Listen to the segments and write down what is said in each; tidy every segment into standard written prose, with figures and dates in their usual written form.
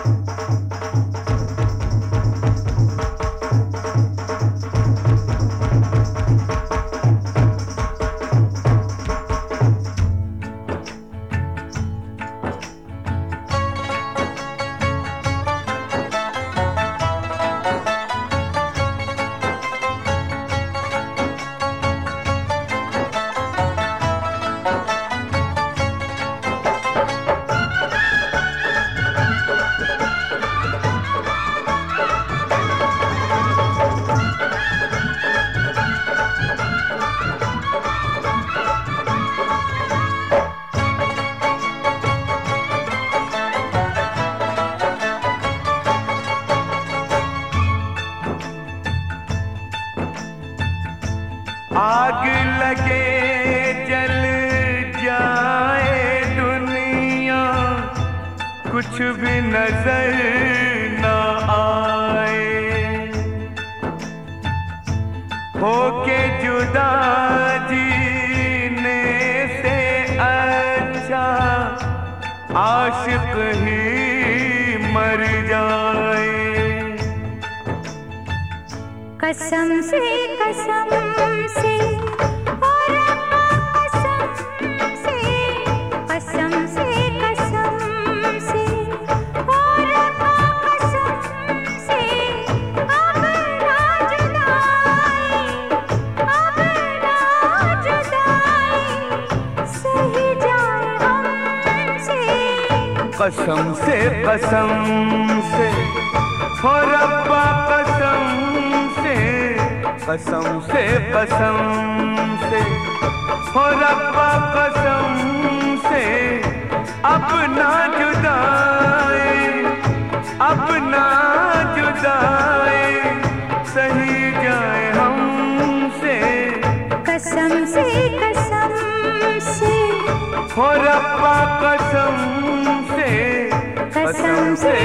आग लगे जल जाए दुनिया, कुछ भी नजर न आए। होके जुदा जीने से अच्छा आशिक ही मर जाए। कसम से कसम से और कसम से, कसम से कसम से और कसम से, अब ना जुदाई, अब ना जुदाई सही जाए हमसे। कसम से हो रब्बा कसम से, कसम से हो रब्बा कसम से, अब ना जुदाई, अब ना जुदाई सही जाए हमसे। कसम से हो रब्बा कसम से, कसम से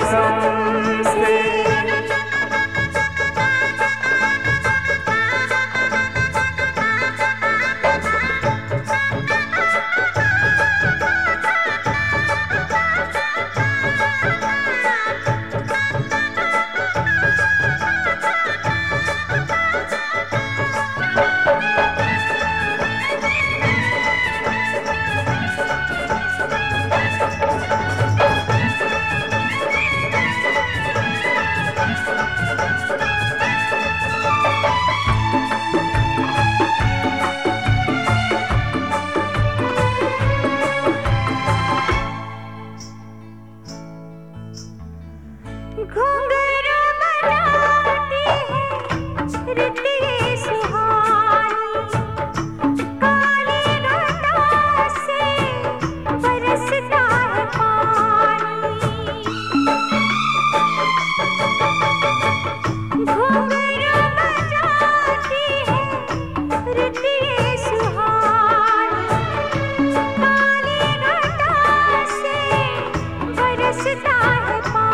घुंघरू बनाती है रितिये सुहानी, काली घटा से बरसता है पानी। घुंघरू बनाती है रितिये सुहानी, काली घटा से बरसता है पानी।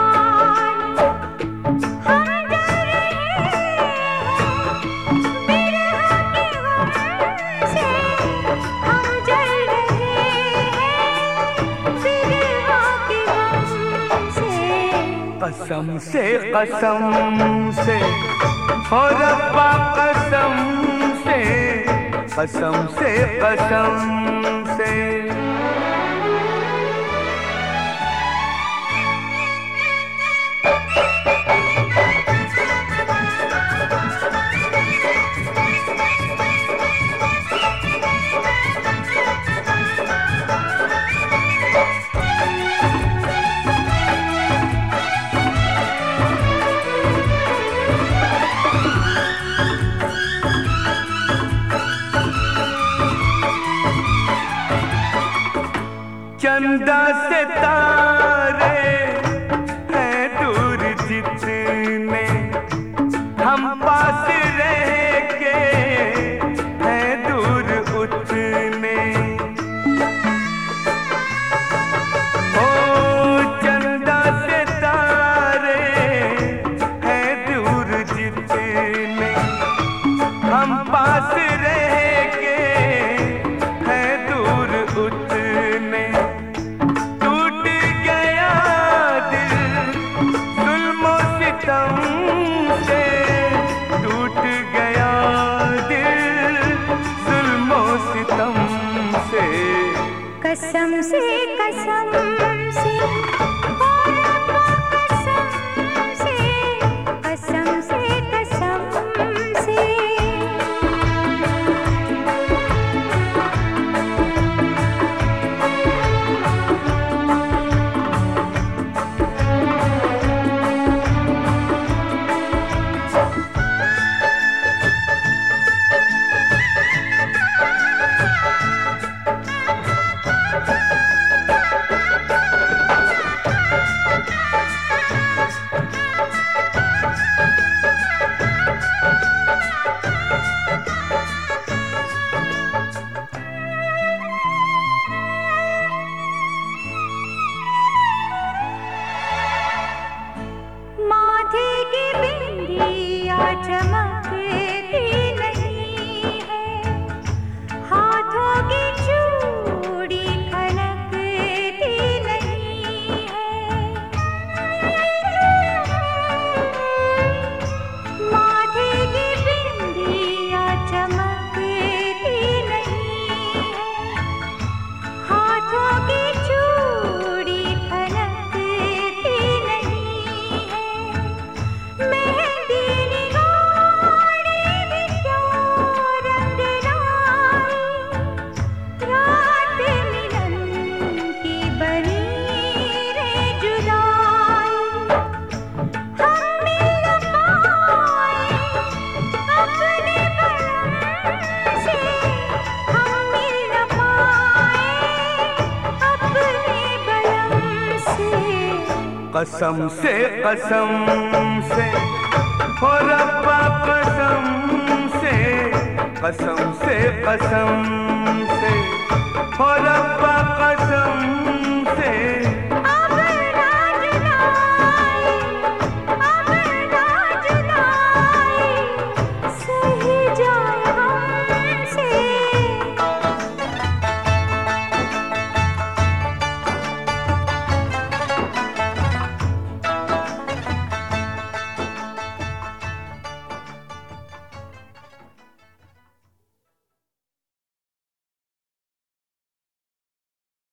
कसम से हो रब्बा कसम से, कसम से कसम से हो रब्बा कसम से